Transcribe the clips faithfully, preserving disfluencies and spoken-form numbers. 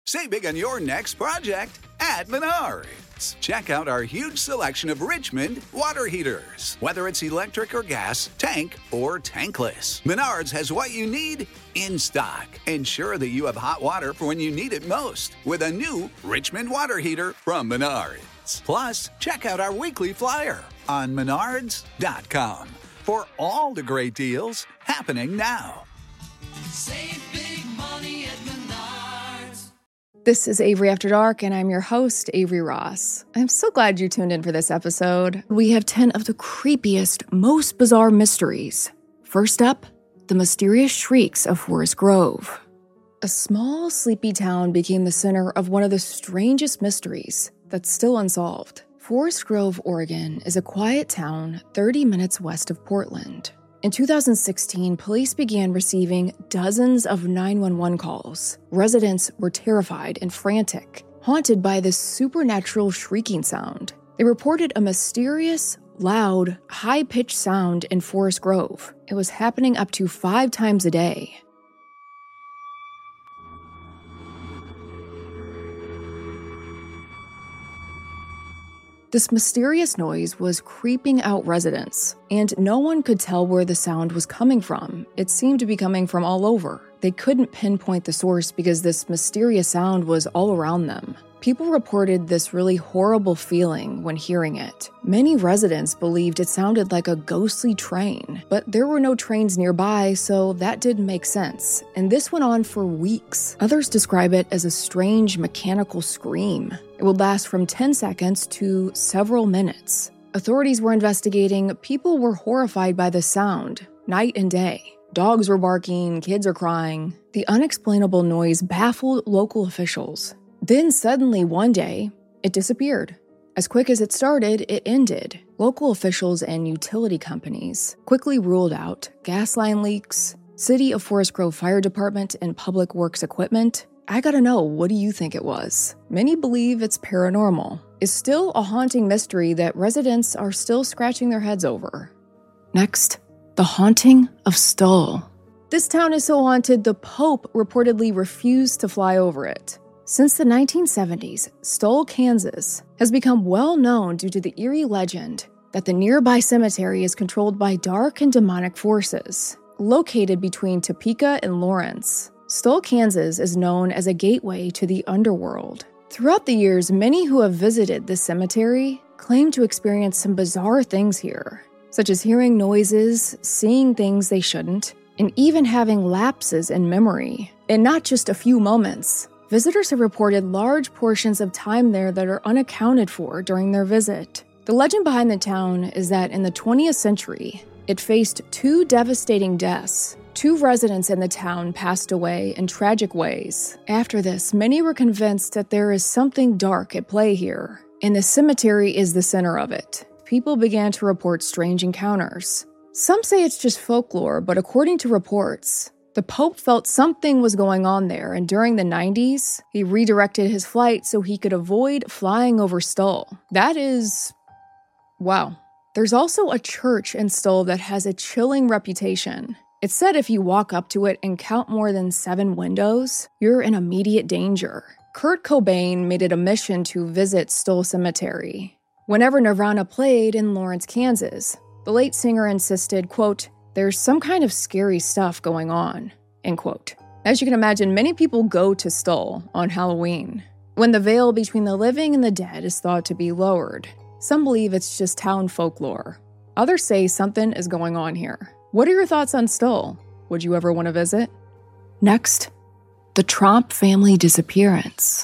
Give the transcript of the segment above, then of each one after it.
Save big on your next project at Menards. Check out our huge selection of Richmond water heaters. Whether it's electric or gas, tank or tankless, Menards has what you need in stock. Ensure that you have hot water for when you need it most with a new Richmond water heater from Menards. Plus, check out our weekly flyer on menards dot com for all the great deals happening now. Save big money at Menards. This is Avery After Dark, and I'm your host, Avery Ross. I'm so glad you tuned in for this episode. We have ten of the creepiest, most bizarre mysteries. First up, the mysterious shrieks of Forest Grove. A small, sleepy town became the center of one of the strangest mysteries that's still unsolved. Forest Grove, Oregon, is a quiet town thirty minutes west of Portland. In two thousand sixteen, police began receiving dozens of nine one one calls. Residents were terrified and frantic, haunted by this supernatural shrieking sound. They reported a mysterious, loud, high-pitched sound in Forest Grove. It was happening up to five times a day. This mysterious noise was creeping out residents, and no one could tell where the sound was coming from. It seemed to be coming from all over. They couldn't pinpoint the source because this mysterious sound was all around them. People reported this really horrible feeling when hearing it. Many residents believed it sounded like a ghostly train, but there were no trains nearby, so that didn't make sense. And this went on for weeks. Others describe it as a strange mechanical scream. It would last from ten seconds to several minutes. Authorities were investigating. People were horrified by the sound, night and day. Dogs were barking, kids are crying. The unexplainable noise baffled local officials. Then suddenly one day, it disappeared. As quick as it started, it ended. Local officials and utility companies quickly ruled out gas line leaks, City of Forest Grove Fire Department and Public Works equipment. I gotta know, what do you think it was? Many believe it's paranormal. It's still a haunting mystery that residents are still scratching their heads over. Next, the haunting of Stull. This town is so haunted, the Pope reportedly refused to fly over it. Since the nineteen seventies, Stull, Kansas, has become well known due to the eerie legend that the nearby cemetery is controlled by dark and demonic forces. Located between Topeka and Lawrence, Stull, Kansas is known as a gateway to the underworld. Throughout the years, many who have visited this cemetery claim to experience some bizarre things here, such as hearing noises, seeing things they shouldn't, and even having lapses in memory, and not just a few moments. Visitors have reported large portions of time there that are unaccounted for during their visit. The legend behind the town is that in the twentieth century, it faced two devastating deaths. Two residents in the town passed away in tragic ways. After this, many were convinced that there is something dark at play here, and the cemetery is the center of it. People began to report strange encounters. Some say it's just folklore, but according to reports, the Pope felt something was going on there, and during the nineties, he redirected his flight so he could avoid flying over Stull. That is... wow. There's also a church in Stull that has a chilling reputation. It's said if you walk up to it and count more than seven windows, you're in immediate danger. Kurt Cobain made it a mission to visit Stull Cemetery. Whenever Nirvana played in Lawrence, Kansas, the late singer insisted, quote, "There's some kind of scary stuff going on," end quote. As you can imagine, many people go to Stull on Halloween, when the veil between the living and the dead is thought to be lowered. Some believe it's just town folklore. Others say something is going on here. What are your thoughts on Stull? Would you ever want to visit? Next, the Tromp family disappearance.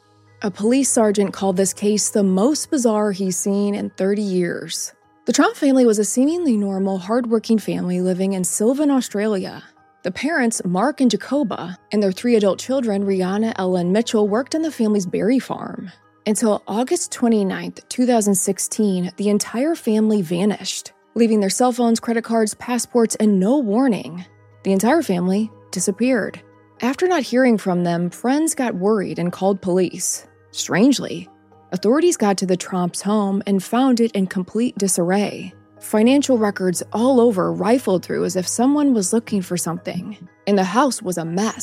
A police sergeant called this case the most bizarre he's seen in thirty years. The Tromp family was a seemingly normal, hardworking family living in Sylvan, Australia. The parents, Mark and Jacoba, and their three adult children, Rihanna, Ella, and Mitchell, worked on the family's berry farm. Until August twenty-ninth, twenty sixteen, the entire family vanished, leaving their cell phones, credit cards, passports, and no warning. The entire family disappeared. After not hearing from them, friends got worried and called police. Strangely, authorities got to the Tromp's home and found it in complete disarray. Financial records all over rifled through as if someone was looking for something. And the house was a mess.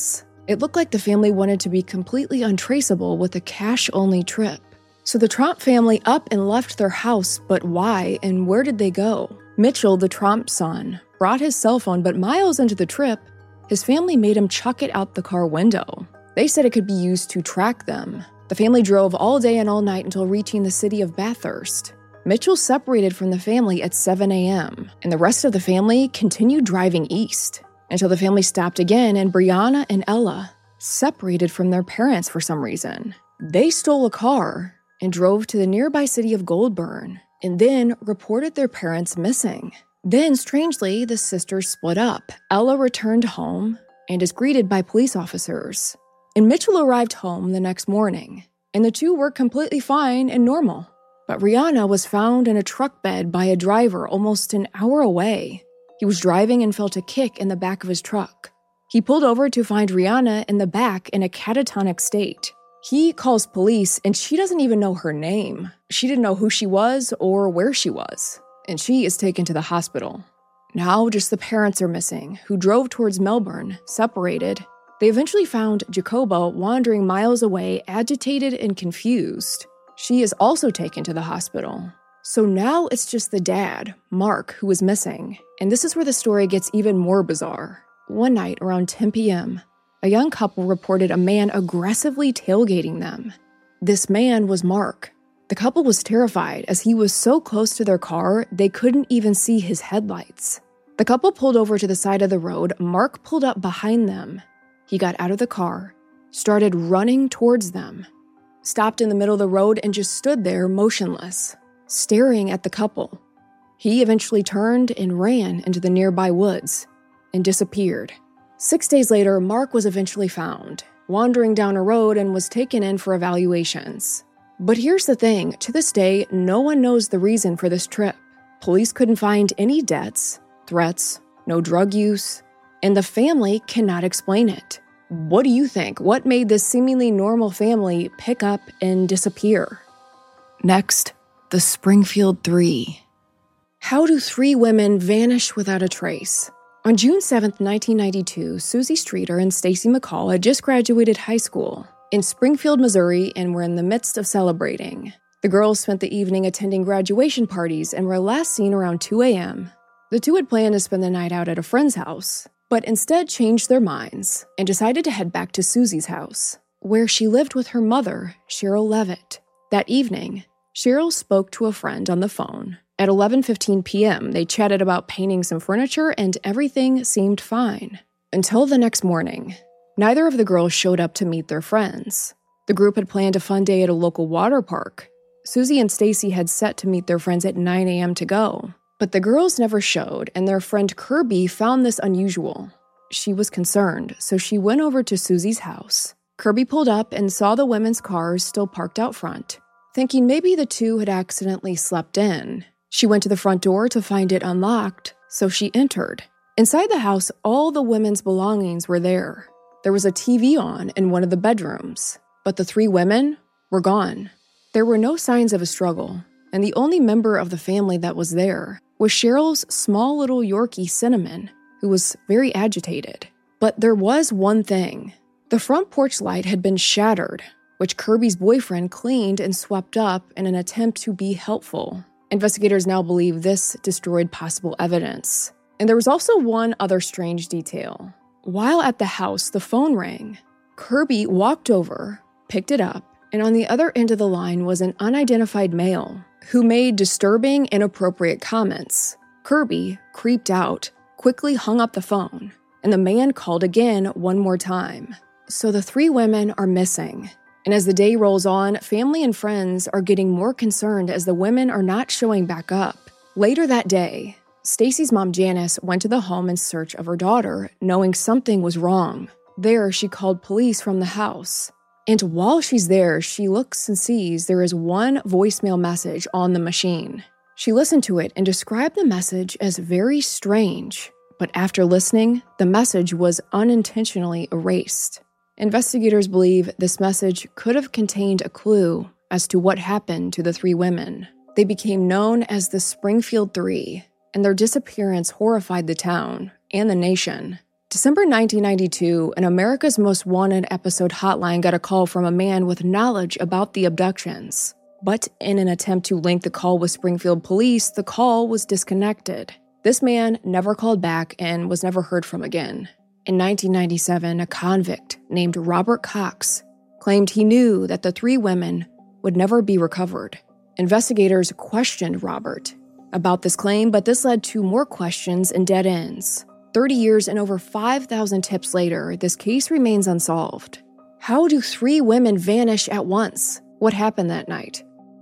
It looked like the family wanted to be completely untraceable with a cash-only trip. So the Tromp family up and left their house, but why and where did they go? Mitchell, the Tromp son, brought his cell phone, but miles into the trip, his family made him chuck it out the car window. They said it could be used to track them. The family drove all day and all night until reaching the city of Bathurst. Mitchell separated from the family at seven a.m., and the rest of the family continued driving east until the family stopped again and Brianna and Ella separated from their parents for some reason. They stole a car and drove to the nearby city of Goulburn, and then reported their parents missing. Then, strangely, the sisters split up. Ella returned home and is greeted by police officers. And Mitchell arrived home the next morning, and the two were completely fine and normal. But Rihanna was found in a truck bed by a driver almost an hour away. He was driving and felt a kick in the back of his truck. He pulled over to find Rihanna in the back in a catatonic state. He calls police, and she doesn't even know her name. She didn't know who she was or where she was, and she is taken to the hospital. Now just the parents are missing, who drove towards Melbourne, separated. They eventually found Jacoba wandering miles away, agitated and confused. She is also taken to the hospital. So now it's just the dad, Mark, who is missing, and this is where the story gets even more bizarre. One night around ten p.m., a young couple reported a man aggressively tailgating them. This man was Mark. The couple was terrified as he was so close to their car they couldn't even see his headlights. The couple pulled over to the side of the road. Mark pulled up behind them. He got out of the car, started running towards them, stopped in the middle of the road and just stood there motionless, staring at the couple. He eventually turned and ran into the nearby woods and disappeared. Six days later, Mark was eventually found, wandering down a road and was taken in for evaluations. But here's the thing, to this day, no one knows the reason for this trip. Police couldn't find any debts, threats, no drug use, and the family cannot explain it. What do you think? What made this seemingly normal family pick up and disappear? Next, the Springfield Three. How do three women vanish without a trace? On June seventh, nineteen ninety-two, Susie Streeter and Stacy McCall had just graduated high school in Springfield, Missouri, and were in the midst of celebrating. The girls spent the evening attending graduation parties and were last seen around two a.m. The two had planned to spend the night out at a friend's house, but instead changed their minds and decided to head back to Susie's house, where she lived with her mother, Cheryl Levitt. That evening, Cheryl spoke to a friend on the phone. At eleven fifteen p.m., they chatted about painting some furniture and everything seemed fine. Until the next morning, neither of the girls showed up to meet their friends. The group had planned a fun day at a local water park. Susie and Stacy had set to meet their friends at nine a.m. to go, but the girls never showed, and their friend Kirby found this unusual. She was concerned, so she went over to Susie's house. Kirby pulled up and saw the women's cars still parked out front, thinking maybe the two had accidentally slept in. She went to the front door to find it unlocked, so she entered. Inside the house, all the women's belongings were there. There was a T V on in one of the bedrooms, but the three women were gone. There were no signs of a struggle, and the only member of the family that was there was Cheryl's small little Yorkie, Cinnamon, who was very agitated. But there was one thing. The front porch light had been shattered, which Kirby's boyfriend cleaned and swept up in an attempt to be helpful. Investigators now believe this destroyed possible evidence. And there was also one other strange detail. While at the house, the phone rang. Kirby walked over, picked it up, and on the other end of the line was an unidentified male who made disturbing, inappropriate comments. Kirby, creeped out, quickly hung up the phone, and the man called again one more time. So the three women are missing. And as the day rolls on, family and friends are getting more concerned as the women are not showing back up. Later that day, Stacy's mom Janice went to the home in search of her daughter, knowing something was wrong. There, she called police from the house. And while she's there, she looks and sees there is one voicemail message on the machine. She listened to it and described the message as very strange. But after listening, the message was unintentionally erased. Investigators believe this message could have contained a clue as to what happened to the three women. They became known as the Springfield Three, and their disappearance horrified the town and the nation. December nineteen ninety-two, an America's Most Wanted episode hotline got a call from a man with knowledge about the abductions. But in an attempt to link the call with Springfield police, the call was disconnected. This man never called back and was never heard from again. In nineteen ninety-seven, a convict named Robert Cox claimed he knew that the three women would never be recovered. Investigators questioned Robert about this claim, but this led to more questions and dead ends. thirty years and over five thousand tips later, this case remains unsolved. How do three women vanish at once? What happened that night?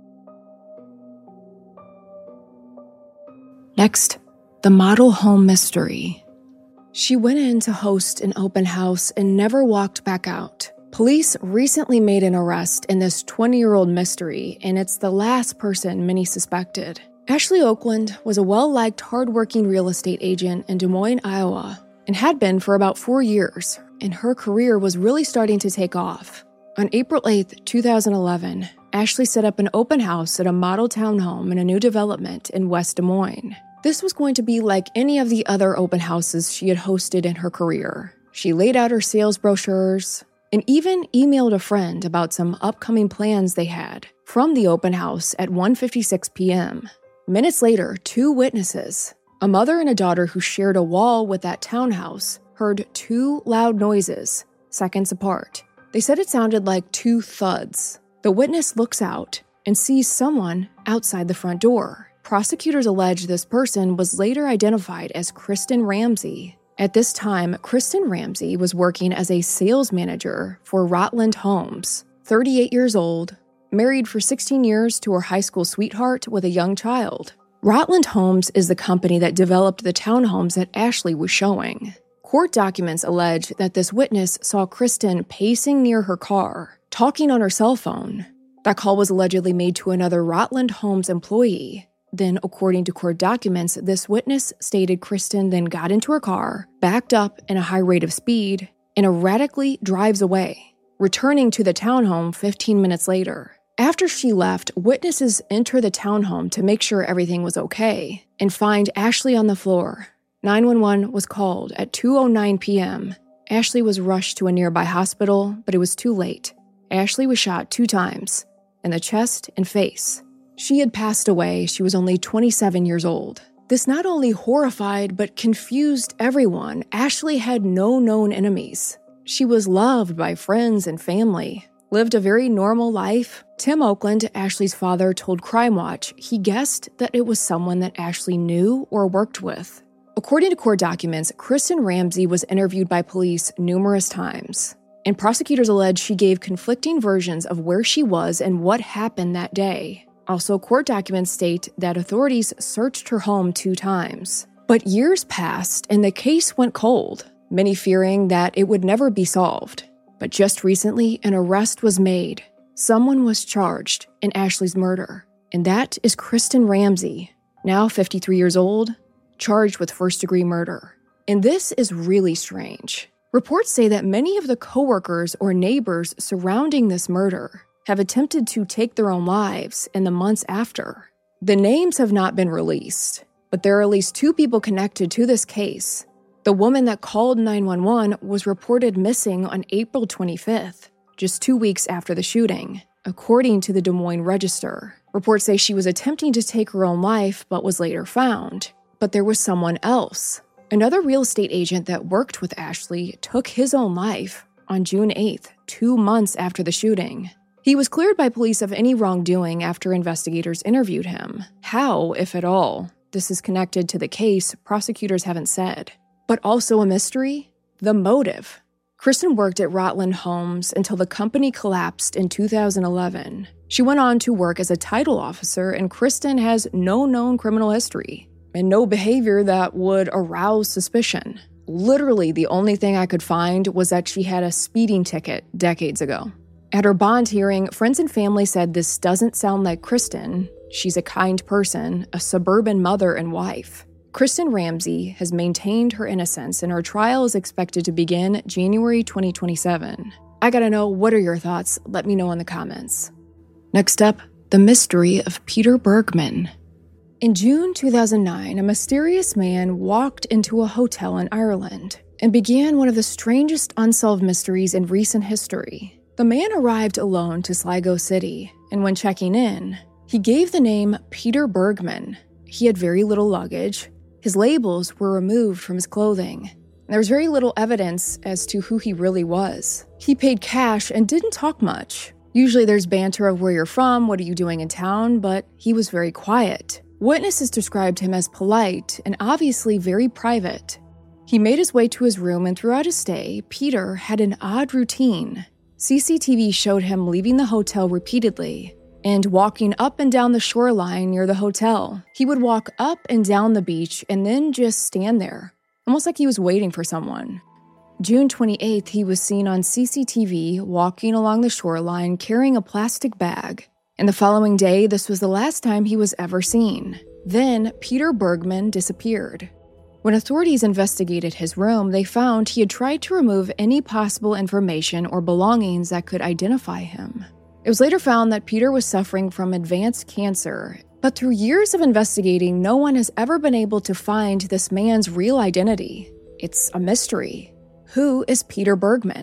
Next, the model home mystery. She went in to host an open house and never walked back out. Police recently made an arrest in this twenty-year-old mystery, and it's the last person many suspected. Ashley Oakland was a well-liked, hard-working real estate agent in Des Moines, Iowa, and had been for about four years, and her career was really starting to take off. On April eighth, two thousand eleven, Ashley set up an open house at a model townhome in a new development in West Des Moines. This was going to be like any of the other open houses she had hosted in her career. She laid out her sales brochures and even emailed a friend about some upcoming plans they had from the open house at one fifty-six p.m. Minutes later, two witnesses, a mother and a daughter who shared a wall with that townhouse, heard two loud noises, seconds apart. They said it sounded like two thuds. The witness looks out and sees someone outside the front door. Prosecutors allege this person was later identified as Kristen Ramsey. At this time, Kristen Ramsey was working as a sales manager for Rotland Homes, thirty-eight years old, married for sixteen years to her high school sweetheart with a young child. Rotland Homes is the company that developed the townhomes that Ashley was showing. Court documents allege that this witness saw Kristen pacing near her car, talking on her cell phone. That call was allegedly made to another Rotland Homes employee. Then, according to court documents, this witness stated Kristen then got into her car, backed up in a high rate of speed, and erratically drives away, returning to the townhome fifteen minutes later. After she left, witnesses enter the townhome to make sure everything was okay and find Ashley on the floor. nine one one was called at two oh nine p.m. Ashley was rushed to a nearby hospital, but it was too late. Ashley was shot two times, in the chest and face. She had passed away. She was only twenty-seven years old. This not only horrified but confused everyone. Ashley had no known enemies. She was loved by friends and family, lived a very normal life. Tim Oakland, Ashley's father, told Crime Watch he guessed that it was someone that Ashley knew or worked with. According to court documents, Kristen Ramsey was interviewed by police numerous times, and prosecutors allege she gave conflicting versions of where she was and what happened that day. Also, court documents state that authorities searched her home two times. But years passed and the case went cold, many fearing that it would never be solved. But just recently, an arrest was made. Someone was charged in Ashley's murder, and that is Kristen Ramsey, now fifty-three years old, charged with first-degree murder. And this is really strange. Reports say that many of the coworkers or neighbors surrounding this murder have attempted to take their own lives in the months after. The names have not been released, but there are at least two people connected to this case. The woman that called nine one one was reported missing on April twenty-fifth, just two weeks after the shooting, according to the Des Moines Register. Reports say she was attempting to take her own life but was later found. But there was someone else. Another real estate agent that worked with Ashley took his own life on June eighth, two months after the shooting. He was cleared by police of any wrongdoing after investigators interviewed him. How, if at all, this is connected to the case, prosecutors haven't said. But also a mystery? The motive. Kristen worked at Rotland Homes until the company collapsed in two thousand eleven. She went on to work as a title officer, and Kristen has no known criminal history and no behavior that would arouse suspicion. Literally, the only thing I could find was that she had a speeding ticket decades ago. At her bond hearing, friends and family said this doesn't sound like Kristen. She's a kind person, a suburban mother and wife. Kristen Ramsey has maintained her innocence, and her trial is expected to begin January twenty twenty-seven. I gotta know, what are your thoughts? Let me know in the comments. Next up, the mystery of Peter Bergman. In June two thousand nine, a mysterious man walked into a hotel in Ireland. and began one of the strangest unsolved mysteries in recent history. The man arrived alone to Sligo City, and when checking in, he gave the name Peter Bergman. He had very little luggage. His labels were removed from his clothing. There was very little evidence as to who he really was. He paid cash and didn't talk much. Usually there's banter of where you're from, what are you doing in town, but he was very quiet. Witnesses described him as polite and obviously very private. He made his way to his room, and throughout his stay, Peter had an odd routine. C C T V showed him leaving the hotel repeatedly and walking up and down the shoreline near the hotel. He would walk up and down the beach and then just stand there, almost like he was waiting for someone. June twenty-eighth, he was seen on C C T V walking along the shoreline carrying a plastic bag. And the following day, this was the last time he was ever seen. Then, Peter Bergman disappeared. When authorities investigated his room, they found he had tried to remove any possible information or belongings that could identify him. It was later found that Peter was suffering from advanced cancer, but through years of investigating, no one has ever been able to find this man's real identity. It's a mystery. Who is Peter Bergman?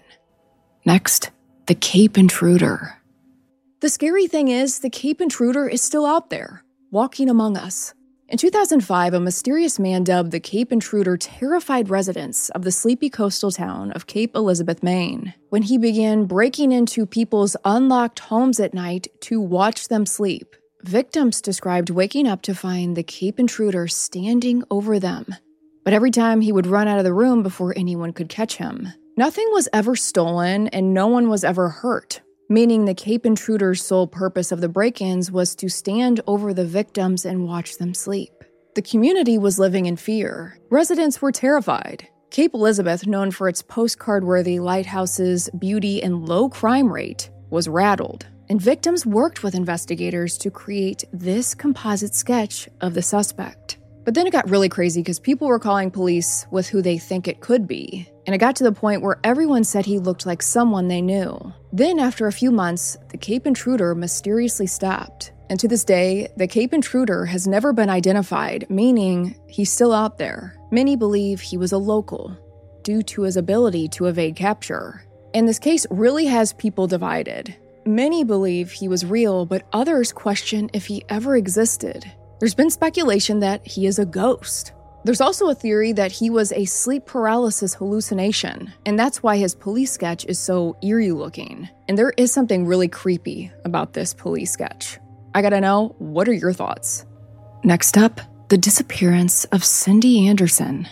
Next, the Cape Intruder. The scary thing is, the Cape Intruder is still out there, walking among us. In two thousand five, a mysterious man dubbed the Cape Intruder terrified residents of the sleepy coastal town of Cape Elizabeth, Maine, when he began breaking into people's unlocked homes at night to watch them sleep. Victims described waking up to find the Cape Intruder standing over them. But every time he would run out of the room before anyone could catch him. Nothing was ever stolen and no one was ever hurt, meaning the Cape Intruder's sole purpose of the break-ins was to stand over the victims and watch them sleep. The community was living in fear. Residents were terrified. Cape Elizabeth, known for its postcard-worthy lighthouses, beauty, and low crime rate, was rattled, and victims worked with investigators to create this composite sketch of the suspect. But then it got really crazy because people were calling police with who they think it could be. And it got to the point where everyone said he looked like someone they knew. Then, after a few months, the Cape Intruder mysteriously stopped. And to this day, the Cape Intruder has never been identified, meaning he's still out there. Many believe he was a local, due to his ability to evade capture. And this case really has people divided. Many believe he was real, but others question if he ever existed. There's been speculation that he is a ghost. There's also a theory that he was a sleep paralysis hallucination, and that's why his police sketch is so eerie looking. And there is something really creepy about this police sketch. I gotta know, what are your thoughts? Next up, the disappearance of Cindy Anderson.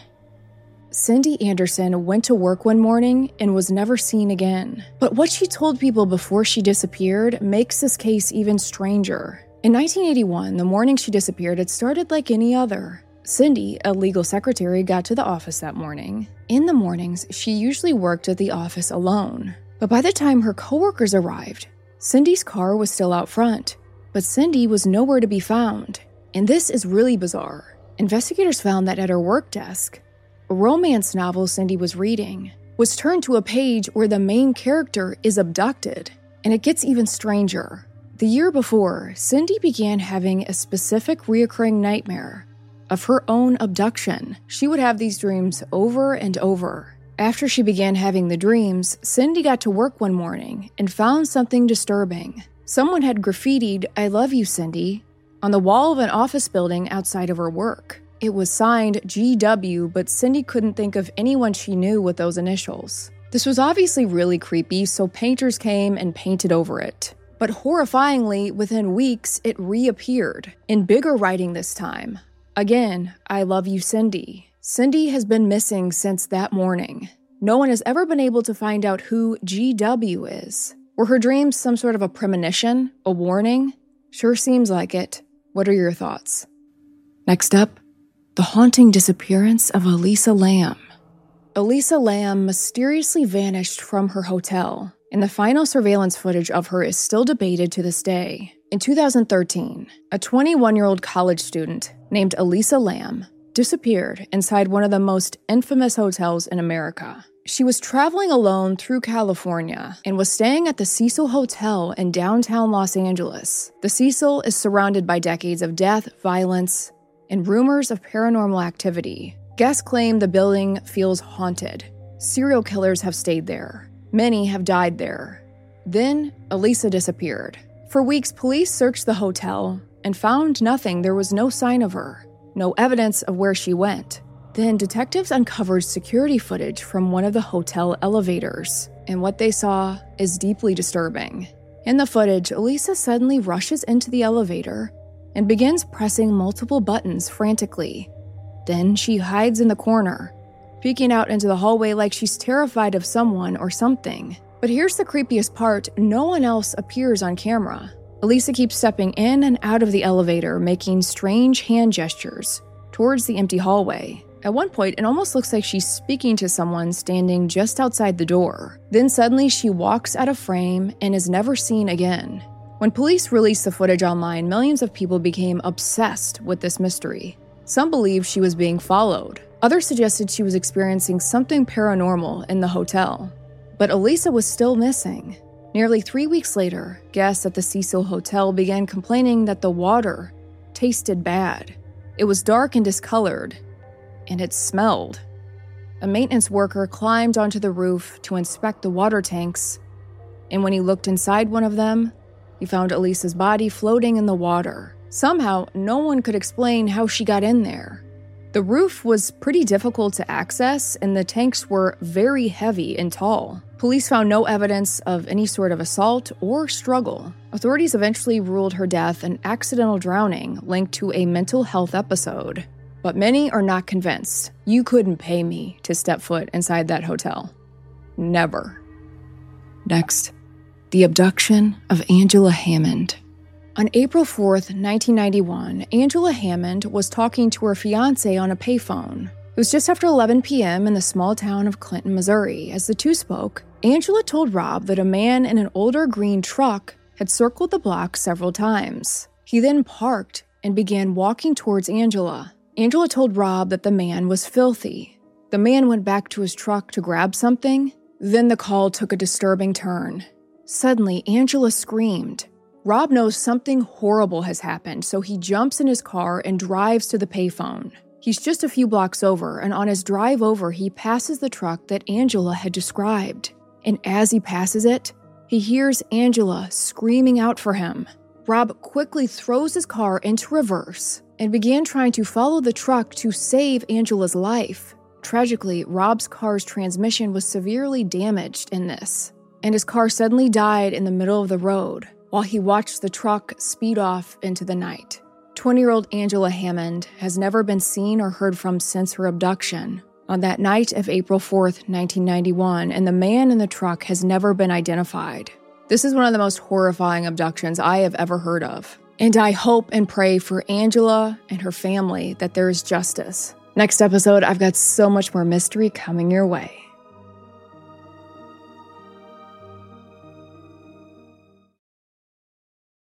Cindy Anderson went to work one morning and was never seen again. But what she told people before she disappeared makes this case even stranger. In nineteen eighty-one, the morning she disappeared, it started like any other. Cindy, a legal secretary, got to the office that morning. In the mornings, she usually worked at the office alone. But by the time her coworkers arrived, Cindy's car was still out front. But Cindy was nowhere to be found. And this is really bizarre. Investigators found that at her work desk, a romance novel Cindy was reading was turned to a page where the main character is abducted. And it gets even stranger. The year before, Cindy began having a specific reoccurring nightmare of her own abduction. She would have these dreams over and over. After she began having the dreams, Cindy got to work one morning and found something disturbing. Someone had graffitied, "I love you, Cindy," on the wall of an office building outside of her work. It was signed G W, but Cindy couldn't think of anyone she knew with those initials. This was obviously really creepy, so painters came and painted over it. But horrifyingly, within weeks, it reappeared, in bigger writing this time. Again, "I love you, Cindy." Cindy has been missing since that morning. No one has ever been able to find out who G W is. Were her dreams some sort of a premonition, a warning? Sure seems like it. What are your thoughts? Next up, the haunting disappearance of Elisa Lam. Elisa Lam mysteriously vanished from her hotel, and the final surveillance footage of her is still debated to this day. In two thousand thirteen, a twenty-one-year-old college student named Elisa Lam disappeared inside one of the most infamous hotels in America. She was traveling alone through California and was staying at the Cecil Hotel in downtown Los Angeles. The Cecil is surrounded by decades of death, violence, and rumors of paranormal activity. Guests claim the building feels haunted. Serial killers have stayed there. Many have died there. Then, Elisa disappeared. For weeks, police searched the hotel and found nothing. There was no sign of her, no evidence of where she went. Then detectives uncovered security footage from one of the hotel elevators, and what they saw is deeply disturbing. In the footage, Elisa suddenly rushes into the elevator and begins pressing multiple buttons frantically. Then she hides in the corner, peeking out into the hallway like she's terrified of someone or something. But here's the creepiest part: no one else appears on camera. Elisa keeps stepping in and out of the elevator, making strange hand gestures towards the empty hallway. At one point, it almost looks like she's speaking to someone standing just outside the door. Then suddenly she walks out of frame and is never seen again. When police released the footage online, millions of people became obsessed with this mystery. Some believed she was being followed. Others suggested she was experiencing something paranormal in the hotel. But Elisa was still missing. Nearly three weeks later, guests at the Cecil Hotel began complaining that the water tasted bad. It was dark and discolored, and it smelled. A maintenance worker climbed onto the roof to inspect the water tanks, and when he looked inside one of them, he found Elisa's body floating in the water. Somehow, no one could explain how she got in there. The roof was pretty difficult to access, and the tanks were very heavy and tall. Police found no evidence of any sort of assault or struggle. Authorities eventually ruled her death an accidental drowning linked to a mental health episode. But many are not convinced. You couldn't pay me to step foot inside that hotel. Never. Next, the abduction of Angela Hammond. On April fourth, nineteen ninety-one, Angela Hammond was talking to her fiancé on a payphone. It was just after eleven p.m. in the small town of Clinton, Missouri. As the two spoke, Angela told Rob that a man in an older green truck had circled the block several times. He then parked and began walking towards Angela. Angela told Rob that the man was filthy. The man went back to his truck to grab something. Then the call took a disturbing turn. Suddenly, Angela screamed. Rob knows something horrible has happened, so he jumps in his car and drives to the payphone. He's just a few blocks over, and on his drive over, he passes the truck that Angela had described. And as he passes it, he hears Angela screaming out for him. Rob quickly throws his car into reverse and began trying to follow the truck to save Angela's life. Tragically, Rob's car's transmission was severely damaged in this, and his car suddenly died in the middle of the road while he watched the truck speed off into the night. twenty-year-old Angela Hammond has never been seen or heard from since her abduction on that night of April fourth, nineteen ninety-one, and the man in the truck has never been identified. This is one of the most horrifying abductions I have ever heard of, and I hope and pray for Angela and her family that there is justice. Next episode, I've got so much more mystery coming your way.